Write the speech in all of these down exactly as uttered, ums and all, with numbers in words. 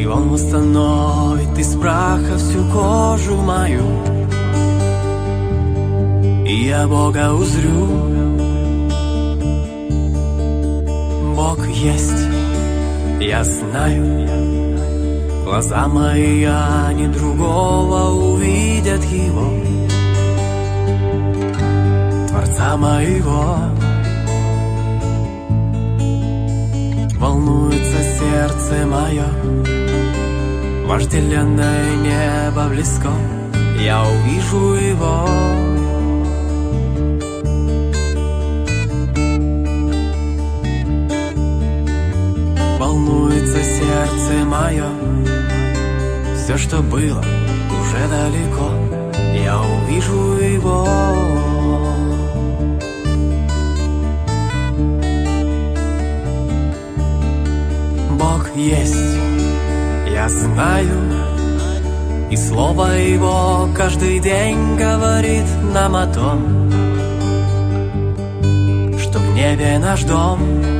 И Он восстановит из праха всю кожу мою, и я Бога узрю. Бог есть, я знаю. Глаза мои, они другого увидят Его, Творца моего. Волнуется сердце мое, вожделенное небо близко, я увижу Его. Волнуется сердце мое, все, что было, уже далеко, я увижу Его. Бог есть, я знаю, и Слово Его каждый день говорит нам о том, что в небе наш дом.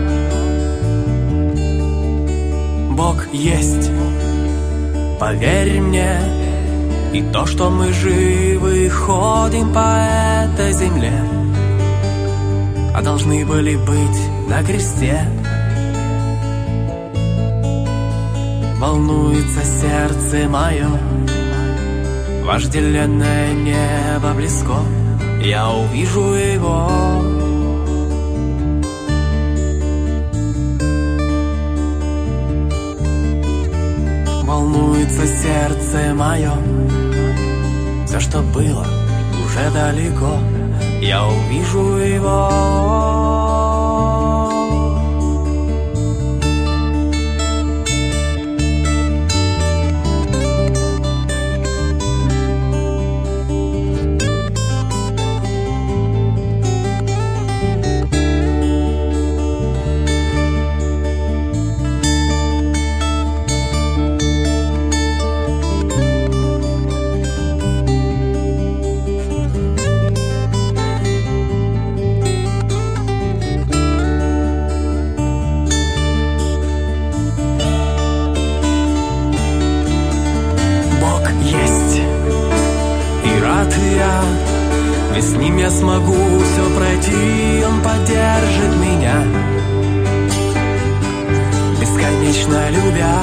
Бог есть, поверь мне, и то, что мы живы, ходим по этой земле, а должны были быть на кресте. Волнуется сердце мое, вожделенное небо близко, я увижу Его. Волнуется сердце мое, все, что было, уже далеко, я увижу Его. Ведь с Ним я смогу все пройти, Он поддержит меня, бесконечно любя.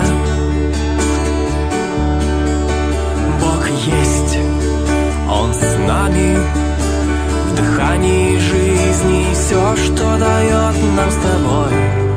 Бог есть, Он с нами в дыхании жизни, все, что дает нам с тобой